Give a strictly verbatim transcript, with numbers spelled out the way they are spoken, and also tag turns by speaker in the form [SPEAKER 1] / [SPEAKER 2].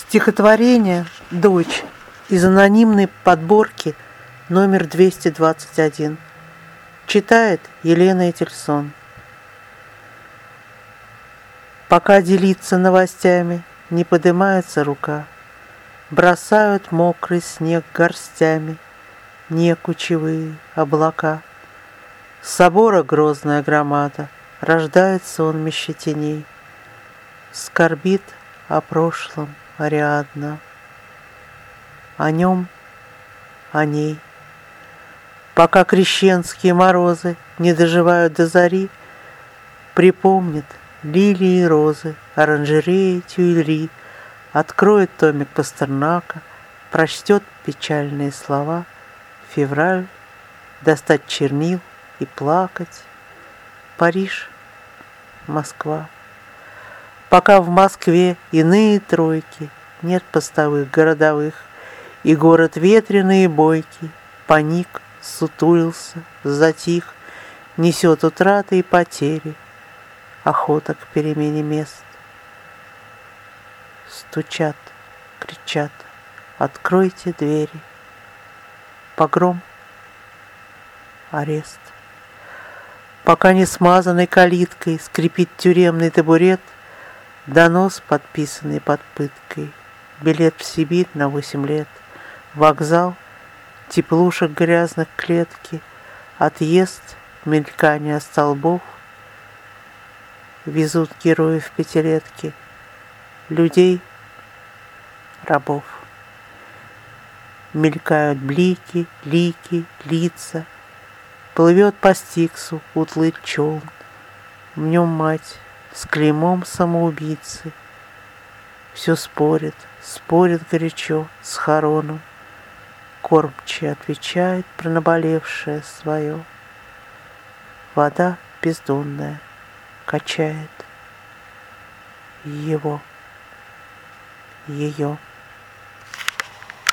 [SPEAKER 1] Стихотворение «Дочь» из анонимной подборки номер двести двадцать один. Читает Елена Этельсон. Пока делиться новостями не поднимается рука, бросают мокрый снег горстями не кучевые облака. С собора грозная громада, рождается он меж теней, скорбит о прошлом Ариадна, о нем, о ней. Пока крещенские морозы не доживают до зари, припомнит лилии и розы, оранжереи Тюильри, откроет томик Пастернака, прочтет печальные слова. Февраль, достать чернил и плакать. Париж, Москва. Пока в Москве иные тройки, нет постовых городовых, и город ветреный и бойкий поник, сутулился, затих, несет утраты и потери, охота к перемене мест. Стучат, кричат, откройте двери. Погром, арест. Пока не смазанной калиткой скрипит тюремный табурет, донос, подписанный под пыткой, билет в Сибирь на восемь лет, вокзал, теплушек грязных клетки, отъезд, мелькание столбов, везут героев пятилетки, людей, рабов. Мелькают блики, лики, лица, плывет по Стиксу утлый челн, в нем мать с клеймом самоубийцы. Все спорит, спорит горячо с хороном, кормчий отвечает про наболевшее свое. Вода бездонная качает его, ее.